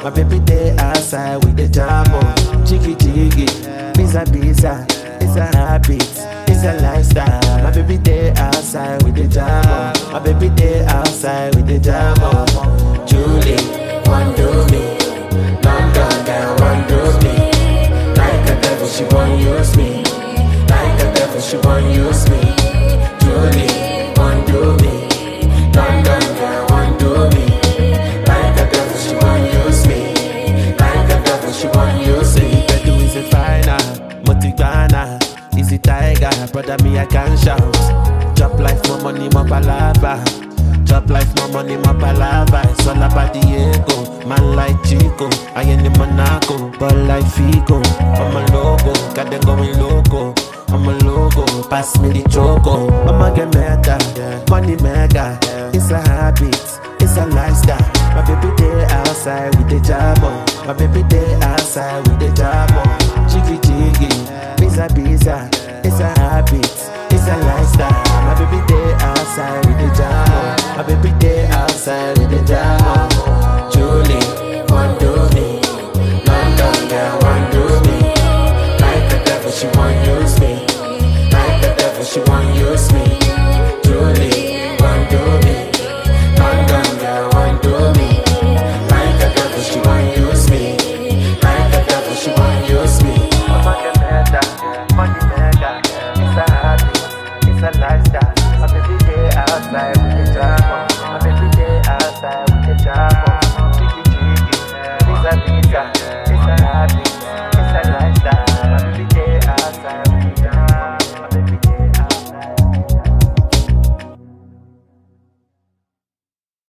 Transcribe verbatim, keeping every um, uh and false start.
My baby day outside with the jam on. Jiggy jiggy, pizza pizza. It's a habit, it's a lifestyle. My baby day outside with the jam on. My baby day outside with the jam on. Julie, one do me. London girl, one do me. Like a devil, she won't use me. Like a devil, she won't use me. Julie, one do me. London girl, one do me. Like a devil, she won't use me. Like a devil, she won't use me. Bedu is a finer, Motigana is a tiger. Brother, me I can shout. Drop life, more money, more palava. Drop life, more money, more palava. It's all about the ego. Man like Chico, I ain't in Monaco, but like Figo. I'm a logo, got them going loco. I'm a logo, pass me the choco. I'ma get meta, money mega. It's a habit, it's a lifestyle. My baby day outside with the jam on. My baby day outside with the jam on. Jiggy jiggy, pizza pizza.